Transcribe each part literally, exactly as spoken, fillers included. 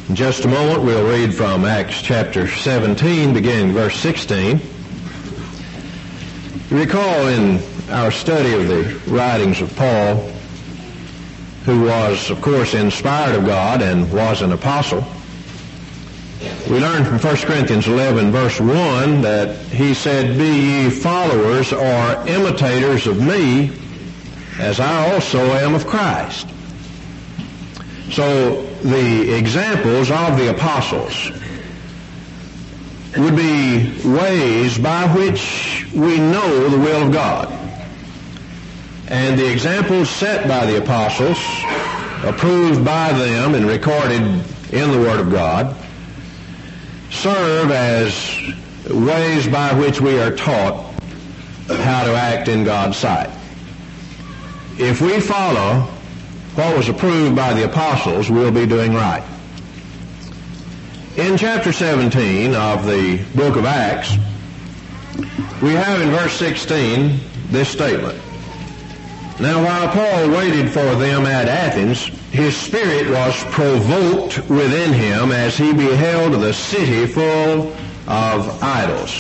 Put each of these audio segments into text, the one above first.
In just a moment, we'll read from Acts chapter seventeen, beginning verse sixteen. You recall in our study of the writings of Paul, who was, of course, inspired of God and was an apostle, we learned from First Corinthians eleven, verse one, that he said, "Be ye followers or imitators of me, as I also am of Christ." So the examples of the apostles would be ways by which we know the will of God. And the examples set by the apostles, approved by them and recorded in the Word of God, serve as ways by which we are taught how to act in God's sight. If we follow what was approved by the apostles, we'll be doing right. In chapter seventeen of the book of Acts, we have in verse sixteen this statement. "Now while Paul waited for them at Athens, his spirit was provoked within him as he beheld the city full of idols."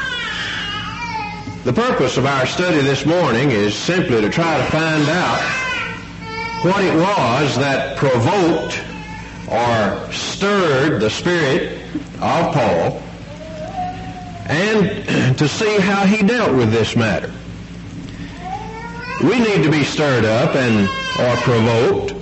The purpose of our study this morning is simply to try to find out what it was that provoked or stirred the spirit of Paul, and to see how he dealt with this matter. We need to be stirred up and or provoked,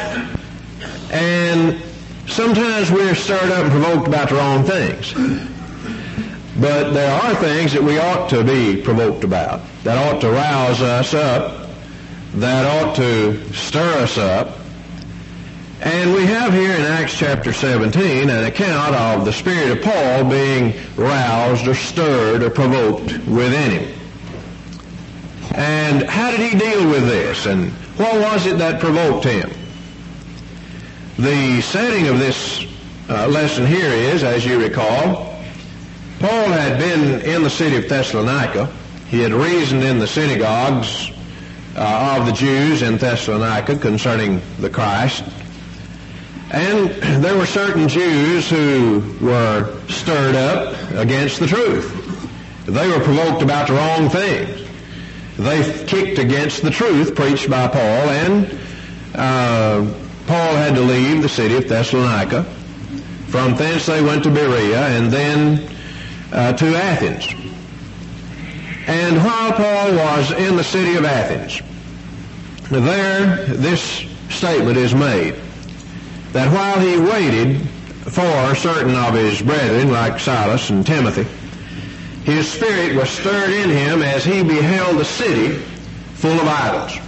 and sometimes we're stirred up and provoked about the wrong things. But there are things that we ought to be provoked about, that ought to rouse us up, that ought to stir us up. And we have here in Acts chapter seventeen an account of the spirit of Paul being roused or stirred or provoked within him. And how did he deal with this? And what was it that provoked him? The setting of this uh, lesson here is, as you recall, Paul had been in the city of Thessalonica. He had reasoned in the synagogues uh, of the Jews in Thessalonica concerning the Christ. And there were certain Jews who were stirred up against the truth. They were provoked about the wrong things. They kicked against the truth preached by Paul, and uh, Paul had to leave the city of Thessalonica. From thence they went to Berea and then uh, to Athens. And while Paul was in the city of Athens, there this statement is made, that while he waited for certain of his brethren, like Silas and Timothy, his spirit was stirred in him as he beheld the city full of idols.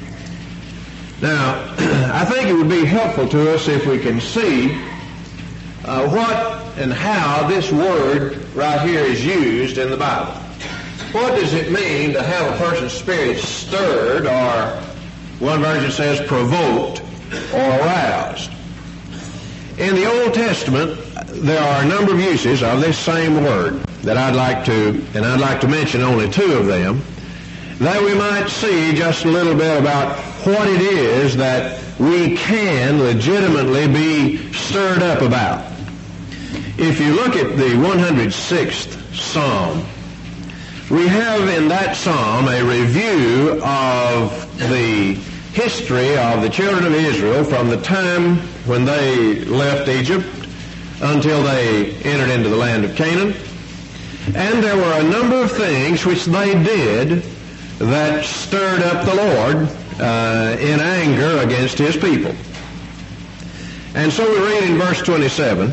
Now, I think it would be helpful to us if we can see uh, what and how this word right here is used in the Bible. What does it mean to have a person's spirit stirred, or one version says provoked or aroused? In the Old Testament, there are a number of uses of this same word that I'd like to, and I'd like to mention only two of them, that we might see just a little bit about what it is that we can legitimately be stirred up about. If you look at the one hundred sixth Psalm, we have in that Psalm a review of the history of the children of Israel from the time when they left Egypt until they entered into the land of Canaan. And there were a number of things which they did that stirred up the Lord uh, in anger against his people. And so we read in verse twenty-seven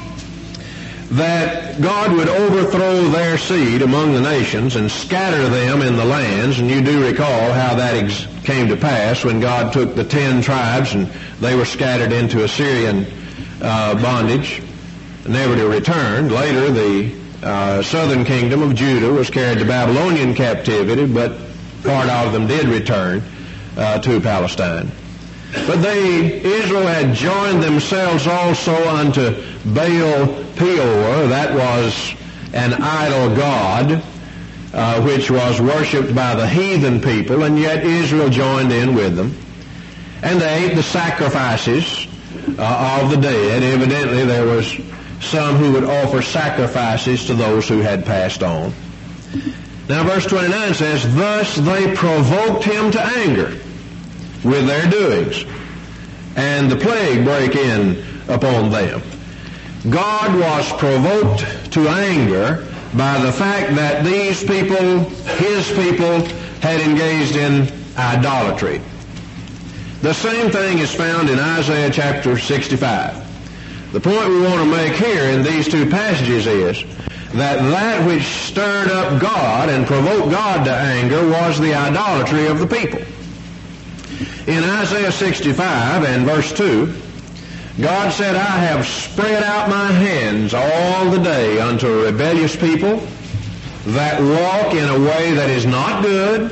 that God would overthrow their seed among the nations and scatter them in the lands. And you do recall how that ex- came to pass when God took the ten tribes and they were scattered into Assyrian uh, bondage, never to return. Later, the uh, southern kingdom of Judah was carried to Babylonian captivity, but part of them did return uh, to Palestine. But they, Israel had joined themselves also unto Baal Peor. That was an idol god, uh, which was worshipped by the heathen people, and yet Israel joined in with them. And they ate the sacrifices uh, of the dead. Evidently, there was some who would offer sacrifices to those who had passed on. Now, verse twenty-nine says, thus they provoked him to anger with their doings, and the plague brake in upon them. God was provoked to anger by the fact that these people, his people, had engaged in idolatry. The same thing is found in Isaiah chapter sixty-five. The point we want to make here in these two passages is that that which stirred up God and provoked God to anger was the idolatry of the people. In Isaiah sixty-five and verse two, God said, I have spread out my hands all the day unto a rebellious people that walk in a way that is not good,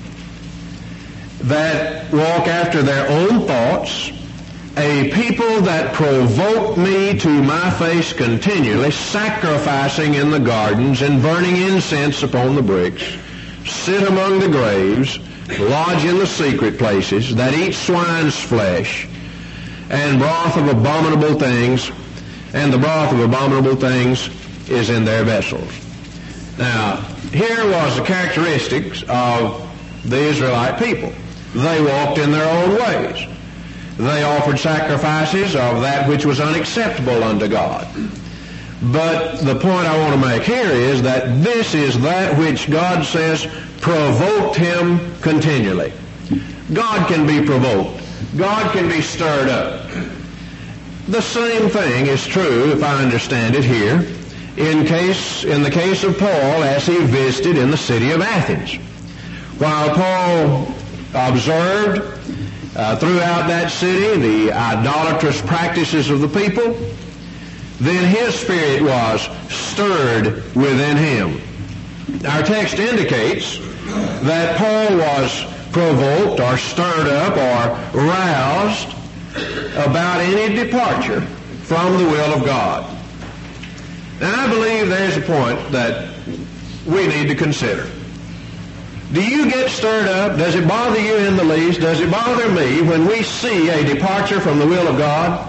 that walk after their own thoughts, a people that provoke me to my face continually, sacrificing in the gardens and burning incense upon the bricks, sit among the graves, lodge in the secret places, that eat swine's flesh, and broth of abominable things, and the broth of abominable things is in their vessels. Now, here was the characteristics of the Israelite people. They walked in their own ways. They offered sacrifices of that which was unacceptable unto God. But the point I want to make here is that this is that which God says provoked him continually. God can be provoked. God can be stirred up. The same thing is true, if I understand it here, in case in the case of Paul as he visited in the city of Athens. While Paul observed uh, throughout that city the idolatrous practices of the people, then his spirit was stirred within him. Our text indicates that Paul was provoked or stirred up or roused about any departure from the will of God. Now, I believe there's a point that we need to consider. Do you get stirred up? Does it bother you in the least? Does it bother me when we see a departure from the will of God?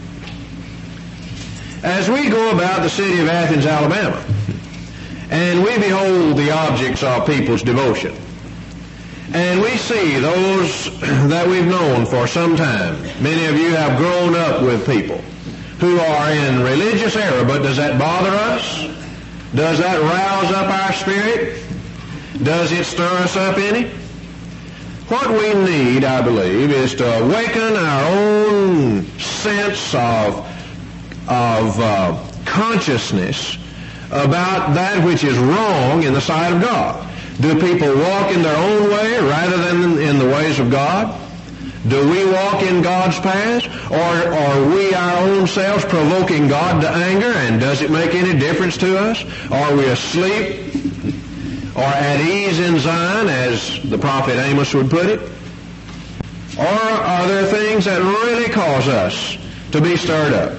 As we go about the city of Athens, Alabama, and we behold the objects of people's devotion, and we see those that we've known for some time. Many of you have grown up with people who are in religious error, but does that bother us? Does that rouse up our spirit? Does it stir us up any? What we need, I believe, is to awaken our own sense of, of uh, consciousness about that which is wrong in the sight of God. Do people walk in their own way rather than in the ways of God? Do we walk in God's paths? Or are we our own selves provoking God to anger, and does it make any difference to us? Are we asleep or at ease in Zion, as the prophet Amos would put it? Or are there things that really cause us to be stirred up?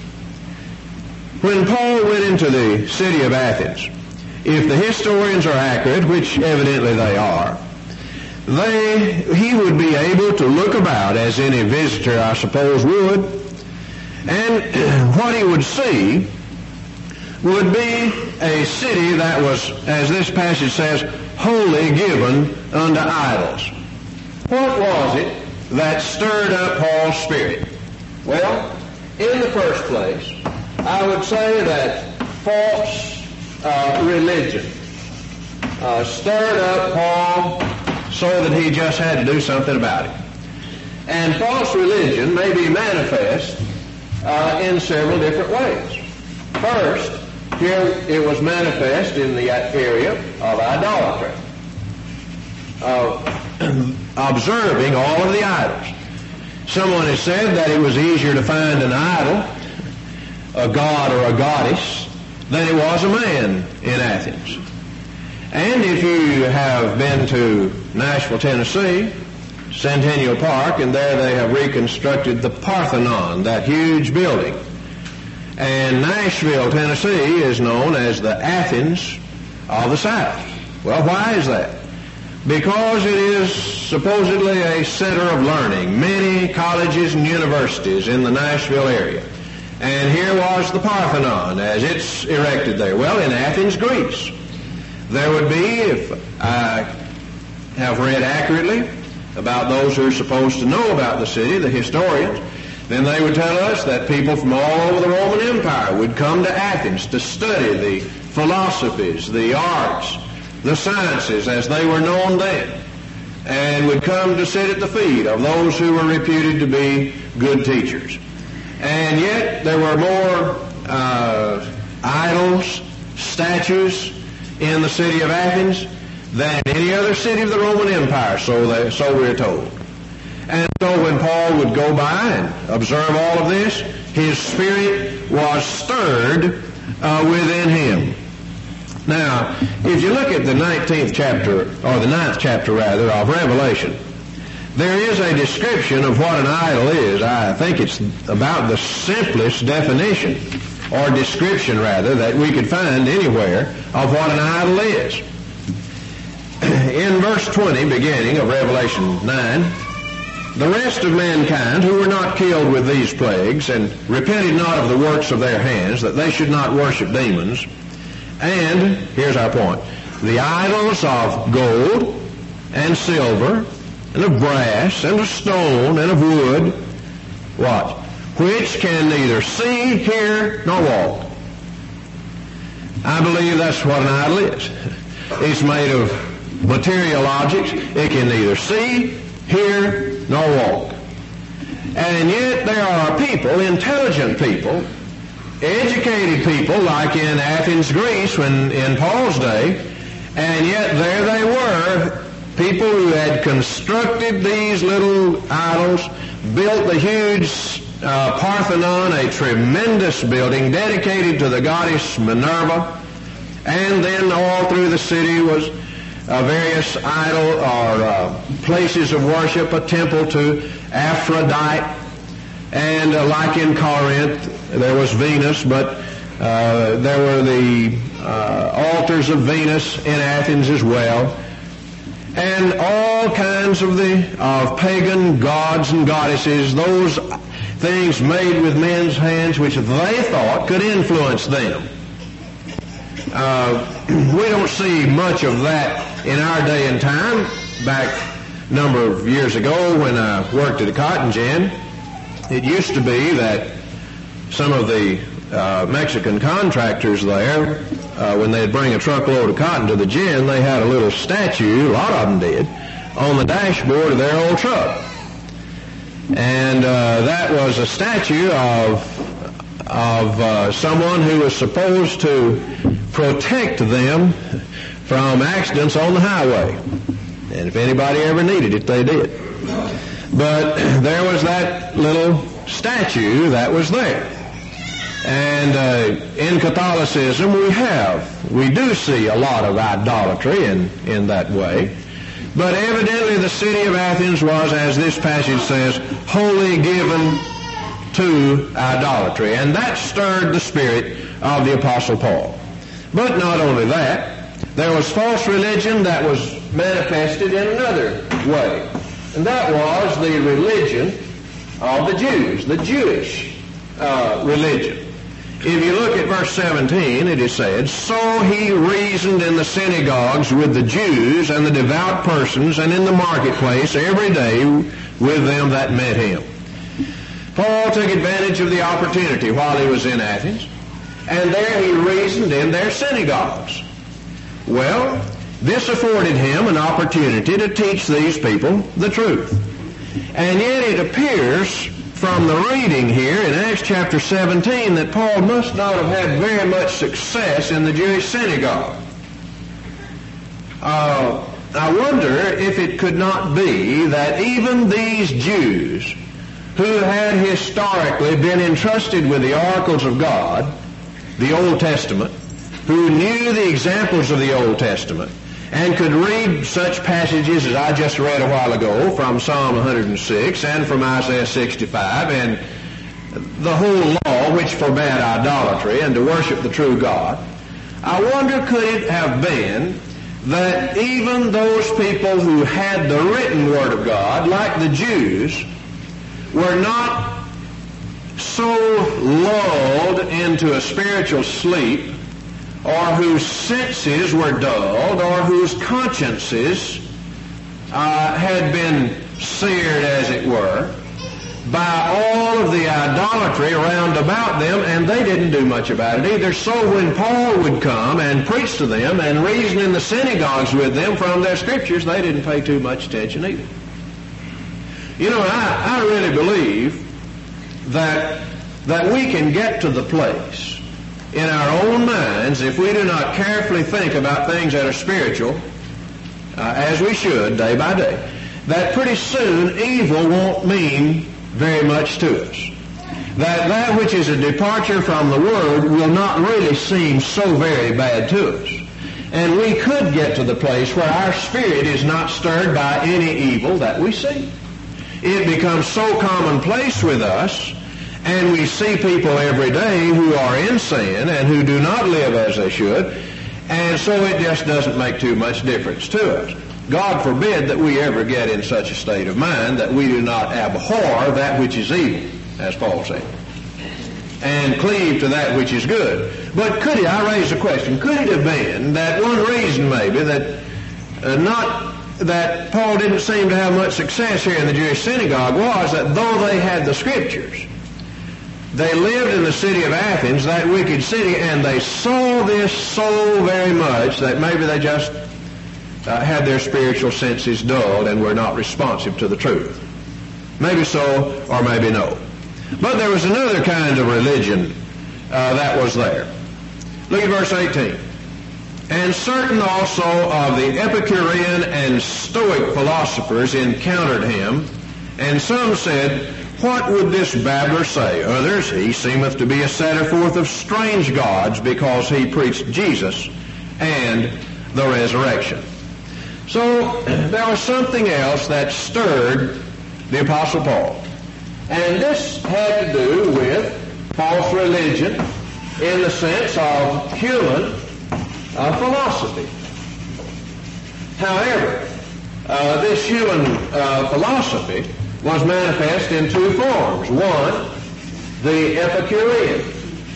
When Paul went into the city of Athens, if the historians are accurate, which evidently they are, they, he would be able to look about, as any visitor, I suppose, would, and what he would see would be a city that was, as this passage says, wholly given unto idols. What was it that stirred up Paul's spirit? Well, in the first place, I would say that false uh, religion uh, stirred up Paul so that he just had to do something about it. And false religion may be manifest uh, in several different ways. First, here it was manifest in the area of idolatry, of observing all of the idols. Someone has said that it was easier to find an idol, a god or a goddess, than it was a man in Athens. And if you have been to Nashville, Tennessee, Centennial Park, and there they have reconstructed the Parthenon, that huge building. And Nashville, Tennessee is known as the Athens of the South. Well, why is that? because it is supposedly a center of learning, many colleges and universities in the Nashville area. And here was the Parthenon as it's erected there. Well, in Athens, Greece, there would be, if I have read accurately about those who are supposed to know about the city, the historians, then they would tell us that people from all over the Roman Empire would come to Athens to study the philosophies, the arts, the sciences as they were known then, and would come to sit at the feet of those who were reputed to be good teachers. And yet there were more uh, idols, statues in the city of Athens than any other city of the Roman Empire, so, they, so we're told. And so when Paul would go by and observe all of this, his spirit was stirred uh, within him. Now, if you look at the nineteenth chapter, or the ninth chapter rather, of Revelation, there is a description of what an idol is. I think it's about the simplest definition, or description rather, that we could find anywhere of what an idol is. In verse twenty, beginning of Revelation nine, the rest of mankind who were not killed with these plagues, and repented not of the works of their hands, that they should not worship demons, and, here's our point, the idols of gold and silver and of brass and of stone and of wood, what? Which can neither see, hear, nor walk. I believe that's what an idol is. It's made of material objects. It can neither see, hear, nor walk. And yet there are people, intelligent people, educated people, like in Athens, Greece, when in Paul's day, and yet there they were, people who had constructed these little idols, built the huge uh, Parthenon, a tremendous building dedicated to the goddess Minerva, and then all through the city was uh, various idol or uh, places of worship, a temple to Aphrodite, and uh, like in Corinth, there was Venus, but uh, there were the uh, altars of Venus in Athens as well, and all kinds of the of pagan gods and goddesses, those things made with men's hands which they thought could influence them. Uh, we don't see much of that in our day and time. Back a number of years ago when I worked at a cotton gin, it used to be that some of the uh, Mexican contractors there, uh, when they'd bring a truckload of cotton to the gin, they had a little statue, a lot of them did, on the dashboard of their old truck. And uh, that was a statue of, of uh, someone who was supposed to protect them from accidents on the highway. And if anybody ever needed it, they did. But there was that little statue that was there. And uh, in Catholicism we have, we do see a lot of idolatry in, in that way. But evidently the city of Athens was, as this passage says, wholly given to idolatry. And that stirred the spirit of the Apostle Paul. But not only that, there was false religion that was manifested in another way. And that was the religion of the Jews, the Jewish uh, religion. If you look at verse seventeen, it is said, "So he reasoned in the synagogues with the Jews and the devout persons, and in the marketplace every day with them that met him." Paul took advantage of the opportunity while he was in Athens, and there he reasoned in their synagogues. Well, this afforded him an opportunity to teach these people the truth. And yet it appears from the reading here in Acts chapter seventeen that Paul must not have had very much success in the Jewish synagogue. Uh, I wonder if it could not be that even these Jews who had historically been entrusted with the oracles of God, the Old Testament, who knew the examples of the Old Testament, and could read such passages as I just read a while ago from Psalm one hundred six and from Isaiah sixty-five, and the whole law which forbade idolatry and to worship the true God. I wonder, could it have been that even those people who had the written Word of God, like the Jews, were not so lulled into a spiritual sleep, or whose senses were dulled, or whose consciences uh, had been seared, as it were, by all of the idolatry around about them, and they didn't do much about it either. So when Paul would come and preach to them and reason in the synagogues with them from their scriptures, they didn't pay too much attention either. You know, I, I really believe that, that we can get to the place in our own minds, if we do not carefully think about things that are spiritual, uh, as we should, day by day, that pretty soon evil won't mean very much to us. That that which is a departure from the Word will not really seem so very bad to us. And we could get to the place where our spirit is not stirred by any evil that we see. It becomes so commonplace with us, and we see people every day who are in sin and who do not live as they should, and so it just doesn't make too much difference to us. God forbid that we ever get in such a state of mind that we do not abhor that which is evil, as Paul said, and cleave to that which is good. But could it, I raise a question, could it have been that one reason maybe that uh, not that Paul didn't seem to have much success here in the Jewish synagogue was that though they had the scriptures, they lived in the city of Athens, that wicked city, and they saw this so very much that maybe they just Uh, had their spiritual senses dulled and were not responsive to the truth. Maybe so, or maybe no. But there was another kind of religion uh, that was there. Look at verse eighteen. And certain also of the Epicurean and Stoic philosophers encountered him, and some said, What would this babbler say? Others, he seemeth to be a setter forth of strange gods, because he preached Jesus and the resurrection. So there was something else that stirred the Apostle Paul. And this had to do with false religion in the sense of human uh, philosophy. However, uh, this human uh, philosophy was manifest in two forms. One, the Epicurean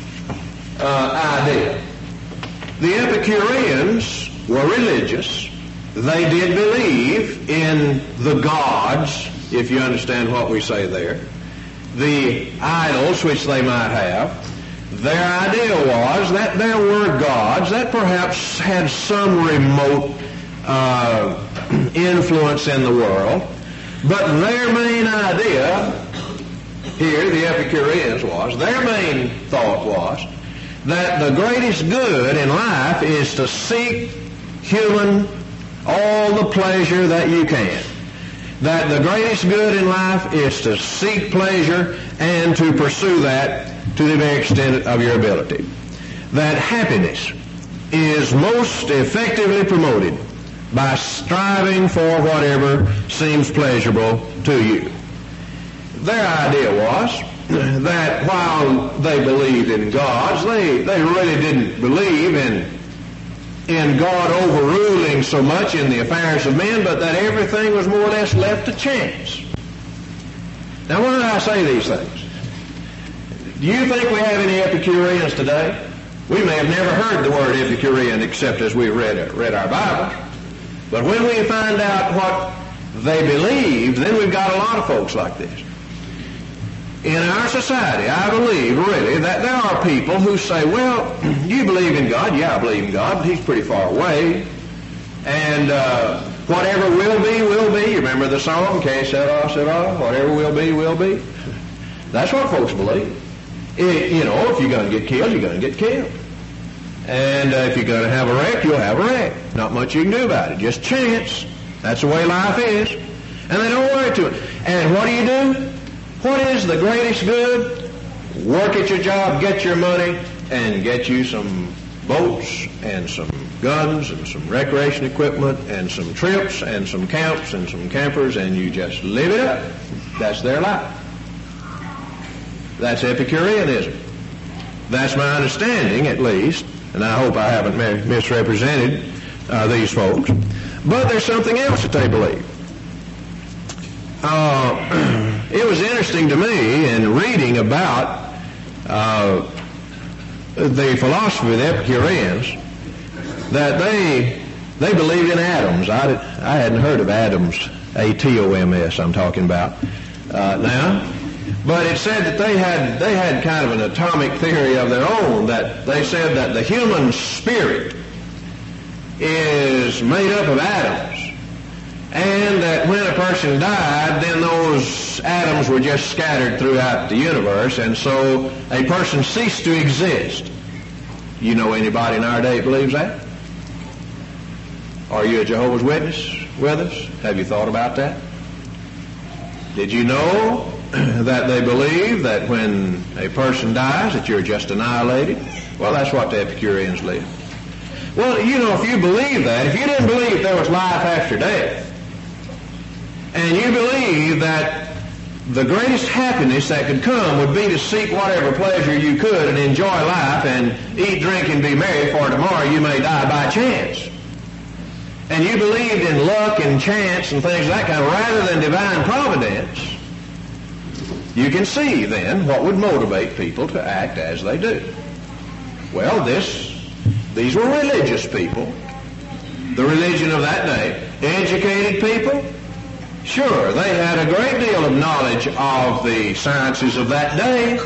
uh, idea. The Epicureans were religious. They did believe in the gods, if you understand what we say there, the idols which they might have. Their idea was that there were gods that perhaps had some remote uh, influence in the world, but their main idea here, the Epicureans, was, their main thought was that the greatest good in life is to seek human all the pleasure that you can. That the greatest good in life is to seek pleasure and to pursue that to the very extent of your ability. That happiness is most effectively promoted by striving for whatever seems pleasurable to you. Their idea was that while they believed in gods, they, they really didn't believe in in God overruling so much in the affairs of men, but that everything was more or less left to chance. Now, why do I say these things? Do you think we have any Epicureans today? We may have never heard the word Epicurean except as we read, read our Bible. But when we find out what they believe, then we've got a lot of folks like this. In our society, I believe, really, that there are people who say, well, you believe in God? Yeah, I believe in God, but He's pretty far away. And uh, whatever will be, will be. You remember the song, Que sera, sera, whatever will be, will be. That's what folks believe. It, you know, if you're going to get killed, you're going to get killed. And uh, if you're going to have a wreck, you'll have a wreck. Not much you can do about it. Just chance. That's the way life is. And they don't worry to it. And what do you do? What is the greatest good? Work at your job, get your money, and get you some boats and some guns and some recreation equipment and some trips and some camps and some campers, and you just live it up. That's their life. That's Epicureanism. That's my understanding, at least, and I hope I haven't misrepresented uh, these folks. But there's something else that they believe. Uh, it was interesting to me in reading about uh, the philosophy of the Epicureans that they they believed in atoms. I, did, I hadn't heard of atoms, A T O M S I'm talking about uh, now. But it said that they had they had kind of an atomic theory of their own, that they said that the human spirit is made up of atoms, and that when a person died, then those atoms were just scattered throughout the universe, and so a person ceased to exist. You know anybody in our day that believes that? Are you a Jehovah's Witness with us? Have you thought about that? Did you know that they believe that when a person dies that you're just annihilated? Well, that's what the Epicureans believe. Well, you know, if you believe that, if you didn't believe there was life after death, and you believe that the greatest happiness that could come would be to seek whatever pleasure you could and enjoy life and eat, drink, and be merry, for tomorrow you may die by chance, and you believed in luck and chance and things of that kind rather than divine providence, you can see then what would motivate people to act as they do. Well, this, these were religious people, the religion of that day. Educated people, sure, they had a great deal of knowledge of the sciences of that day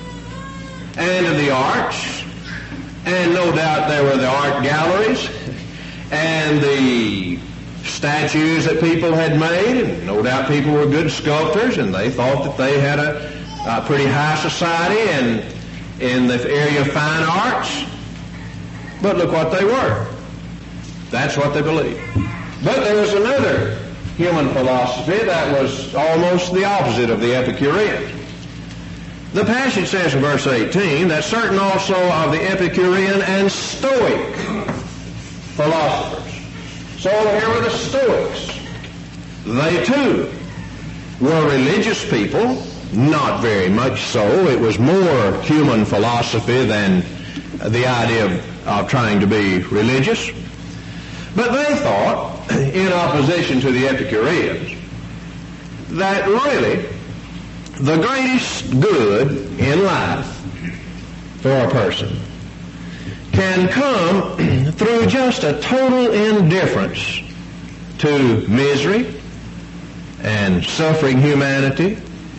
and of the arts, and no doubt there were the art galleries and the statues that people had made, and no doubt people were good sculptors, and they thought that they had a, a pretty high society and in the area of fine arts. But look what they were. That's what they believed. But there was another human philosophy that was almost the opposite of the Epicurean. The passage says in verse eighteen that certain also of the Epicurean and Stoic philosophers. So here were the Stoics. They too were religious people, not very much so. It was more human philosophy than the idea of, of trying to be religious. But they thought, in opposition to the Epicureans, that really the greatest good in life for a person can come through just a total indifference to misery and suffering humanity,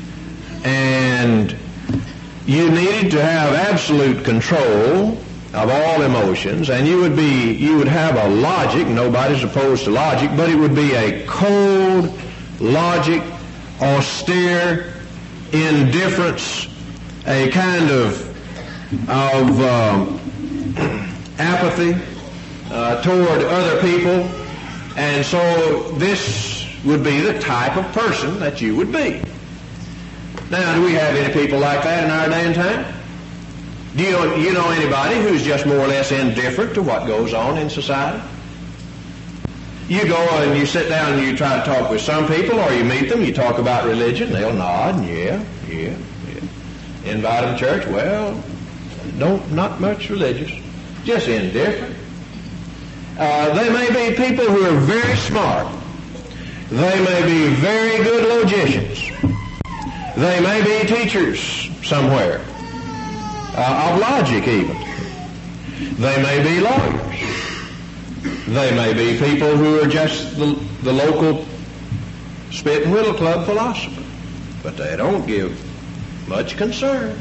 and you needed to have absolute control of all emotions, and you would be you would have a logic. Nobody's opposed to logic, but it would be a cold logic, austere indifference, a kind of of um, apathy uh, toward other people, and so this would be the type of person that you would be. Now, do we have any people like that in our day and time? Do you know, you know anybody who's just more or less indifferent to what goes on in society? You go and you sit down and you try to talk with some people, or you meet them, you talk about religion, they'll nod, and yeah, yeah, yeah. Invite them to church, well, don't, not much religious, just indifferent. Uh, they may be people who are very smart. They may be very good logicians. They may be teachers somewhere, uh, of logic even. They may be lawyers. They may be people who are just the, the local spit and whittle club philosopher. But they don't give much concern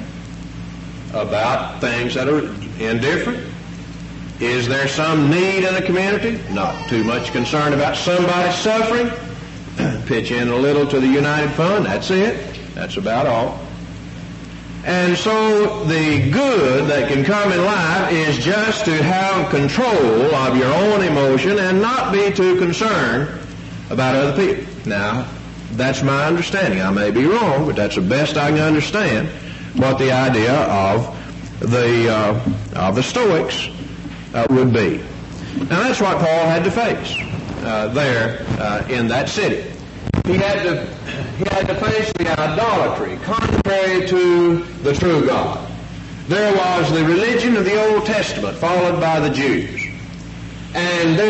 about things that are indifferent. Is there some need in a community? Not too much concern about somebody suffering. Pitch in a little to the United Fund, that's it. That's about all. And so the good that can come in life is just to have control of your own emotion and not be too concerned about other people. Now, that's my understanding. I may be wrong, but that's the best I can understand what the idea of the uh, of the Stoics uh, would be. Now, that's what Paul had to face uh, there uh, in that city. He had to he had to face the idolatry contrary to the true God. There was the religion of the Old Testament followed by the Jews. And there were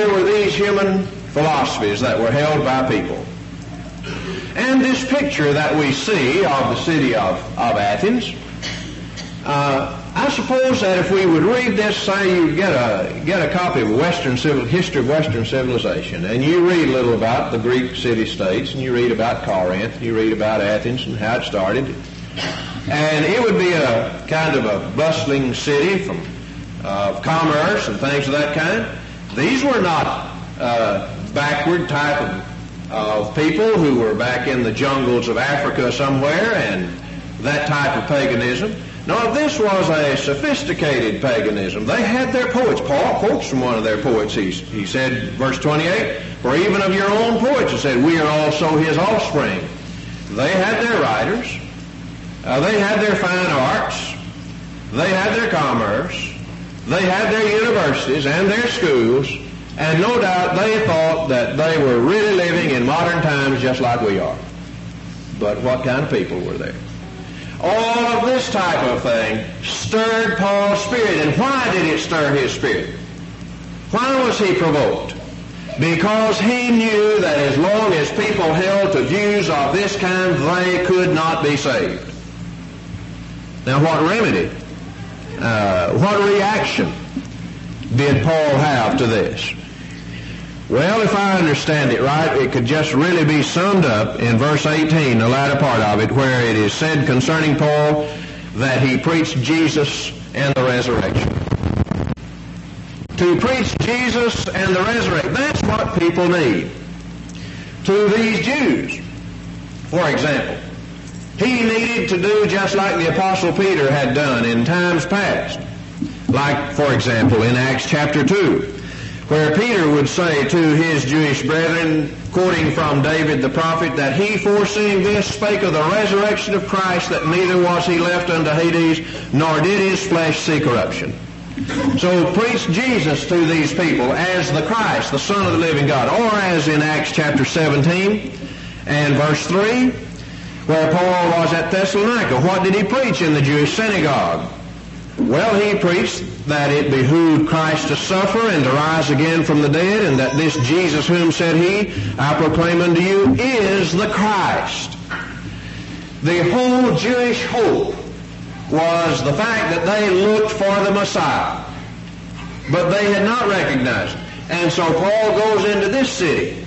these human philosophies that were held by people. And this picture that we see of the city of, of Athens, uh, I suppose that if we would read this, say you get a get a copy of Western civil history of Western civilization, and you read a little about the Greek city-states, and you read about Corinth, and you read about Athens and how it started, and it would be a kind of a bustling city from uh, commerce and things of that kind. These were not uh, backward type of, of people who were back in the jungles of Africa somewhere and that type of paganism. No, this was a sophisticated paganism. They had their poets. Paul quotes from one of their poets. He, he said, verse twenty-eight, "For even of your own poets," he said, "we are also his offspring." They had their writers. Uh, they had their fine arts. They had their commerce. They had their universities and their schools. And no doubt they thought that they were really living in modern times just like we are. But what kind of people were there? All of this type of thing stirred Paul's spirit. And why did it stir his spirit? Why was he provoked? Because he knew that as long as people held to views of this kind, they could not be saved. Now, what remedy, uh, what reaction did Paul have to this? Well, if I understand it right, it could just really be summed up in verse eighteen, the latter part of it, where it is said concerning Paul that he preached Jesus and the resurrection. To preach Jesus and the resurrection, that's what people need. To these Jews, for example, he needed to do just like the Apostle Peter had done in times past. Like, for example, in Acts chapter two, where Peter would say to his Jewish brethren, quoting from David the prophet, that he, foreseeing this, spake of the resurrection of Christ, that neither was he left unto Hades, nor did his flesh see corruption. So preach Jesus to these people as the Christ, the Son of the living God. Or as in Acts chapter seventeen and verse three, where Paul was at Thessalonica. What did he preach in the Jewish synagogue? Well, he preached that it behooved Christ to suffer and to rise again from the dead, and that this Jesus whom said he, I proclaim unto you, is the Christ. The whole Jewish hope was the fact that they looked for the Messiah, but they had not recognized him. And so Paul goes into this city,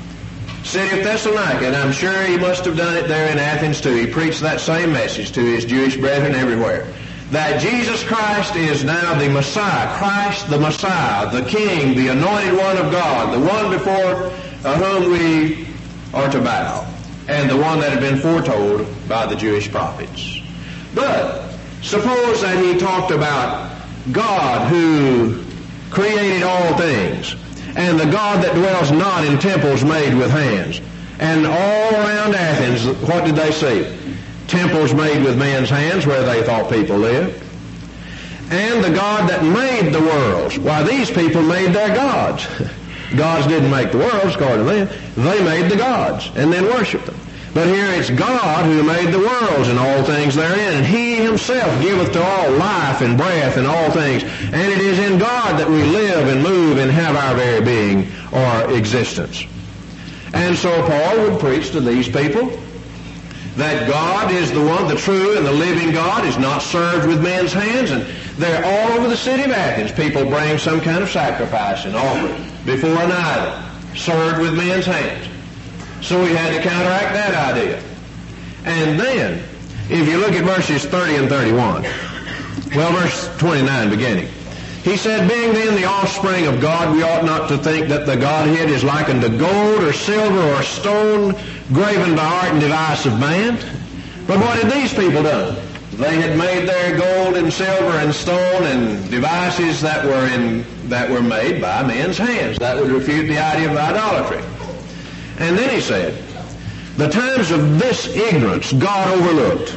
city of Thessalonica, and I'm sure he must have done it there in Athens too. He preached that same message to his Jewish brethren everywhere, that Jesus Christ is now the Messiah, Christ the Messiah, the King, the anointed one of God, the one before uh, whom we are to bow, and the one that had been foretold by the Jewish prophets. But suppose that he talked about God who created all things, and the God that dwells not in temples made with hands. And all around Athens, what did they see? Temples made with men's hands where they thought people lived. And the God that made the worlds. Why, these people made their gods. Gods didn't make the worlds, according to them. They made the gods and then worshiped them. But here it's God who made the worlds and all things therein, and he himself giveth to all life and breath and all things. And it is in God that we live and move and have our very being or existence. And so Paul would preach to these people that God is the one, the true and the living God, is not served with men's hands. And they're all over the city of Athens. People bring some kind of sacrifice and offering before an idol, served with men's hands. So we had to counteract that idea. And then, if you look at verses thirty and thirty-one, well, verse twenty-nine beginning, he said, being then the offspring of God, we ought not to think that the Godhead is likened to gold or silver or stone graven by art and device of man. But what had these people done? They had made their gold and silver and stone and devices that were in that were made by men's hands. That would refute the idea of idolatry. And then he said, the times of this ignorance God overlooked.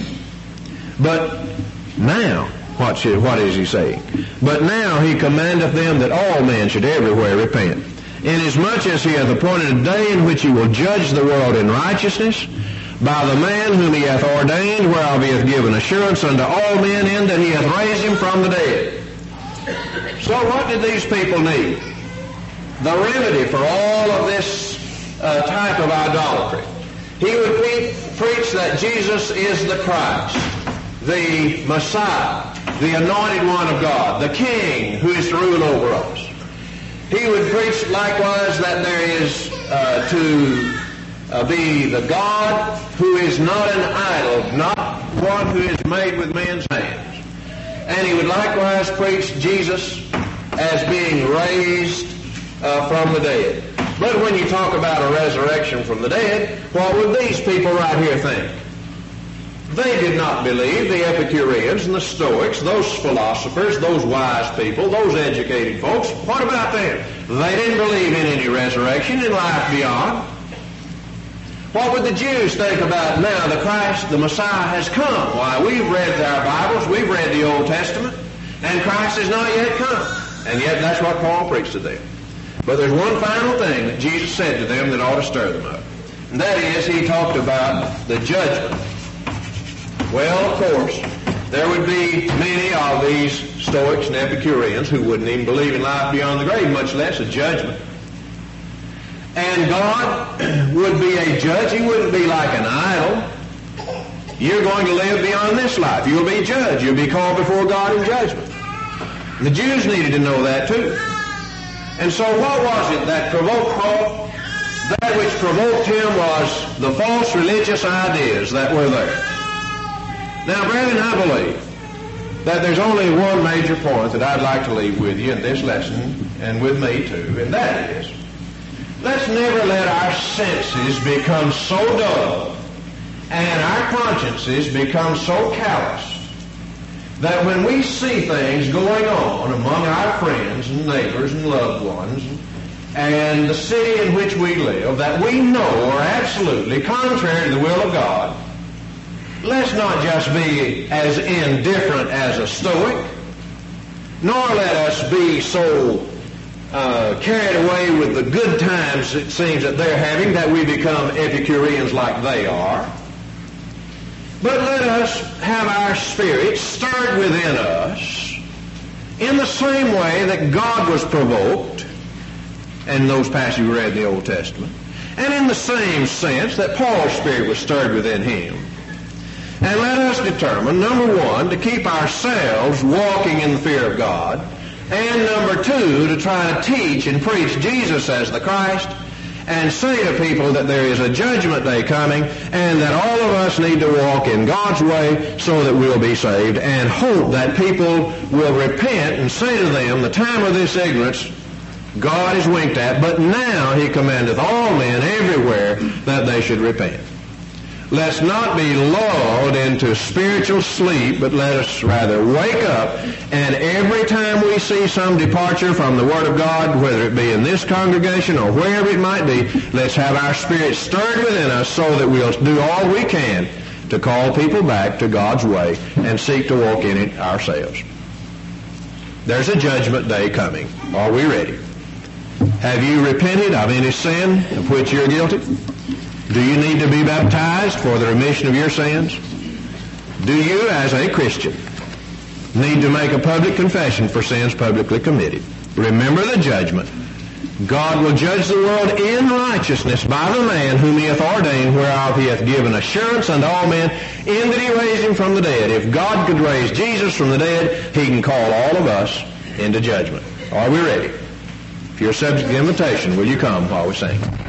But now, what, should, what is he saying? But now he commandeth them that all men should everywhere repent, inasmuch as he hath appointed a day in which he will judge the world in righteousness, by the man whom he hath ordained, whereof he hath given assurance unto all men, in that he hath raised him from the dead. So what did these people need? the remedy for all of this uh, type of idolatry. He would pre- preach that Jesus is the Christ, the Messiah, the anointed one of God, the King who is to rule over us. He would preach likewise that there is uh, to uh, be the God who is not an idol, not one who is made with men's hands. And he would likewise preach Jesus as being raised uh, from the dead. But when you talk about a resurrection from the dead, what would these people right here think? They did not believe, the Epicureans and the Stoics, those philosophers, those wise people, those educated folks. What about them? They didn't believe in any resurrection and life beyond. What would the Jews think about now the Christ, the Messiah, has come? Why, we've read our Bibles, we've read the Old Testament, and Christ has not yet come. And yet that's what Paul preached to them. But there's one final thing that Jesus said to them that ought to stir them up. And that is, he talked about the judgment. Well, of course, there would be many of these Stoics and Epicureans who wouldn't even believe in life beyond the grave, much less a judgment. And God would be a judge. He wouldn't be like an idol. You're going to live beyond this life. You'll be judged. You'll be called before God in judgment. The Jews needed to know that too. And so what was it that provoked Paul? That which provoked him was the false religious ideas that were there. Now, brethren, I believe that there's only one major point that I'd like to leave with you in this lesson, and with me too, and that is, let's never let our senses become so dull and our consciences become so calloused that when we see things going on among our friends and neighbors and loved ones and the city in which we live that we know are absolutely contrary to the will of God, let's not just be as indifferent as a Stoic, nor let us be so uh, carried away with the good times it seems that they're having that we become Epicureans like they are. But let us have our spirit stirred within us in the same way that God was provoked, and those passages we read in the Old Testament, and in the same sense that Paul's spirit was stirred within him. And let us determine, number one, to keep ourselves walking in the fear of God, and number two, to try to teach and preach Jesus as the Christ, and say to people that there is a judgment day coming, and that all of us need to walk in God's way so that we'll be saved, and hope that people will repent and say to them, the time of this ignorance God is winked at, but now he commandeth all men everywhere that they should repent. Let's not be lulled into spiritual sleep, but let us rather wake up, and every time we see some departure from the Word of God, whether it be in this congregation or wherever it might be, let's have our spirit stirred within us so that we'll do all we can to call people back to God's way and seek to walk in it ourselves. There's a judgment day coming. Are we ready? Have you repented of any sin of which you're guilty? Do you need to be baptized for the remission of your sins? Do you, as a Christian, need to make a public confession for sins publicly committed? Remember the judgment. God will judge the world in righteousness by the man whom he hath ordained, whereof he hath given assurance unto all men, in that he raised him from the dead. If God could raise Jesus from the dead, he can call all of us into judgment. Are we ready? If you're subject to the invitation, will you come while we sing?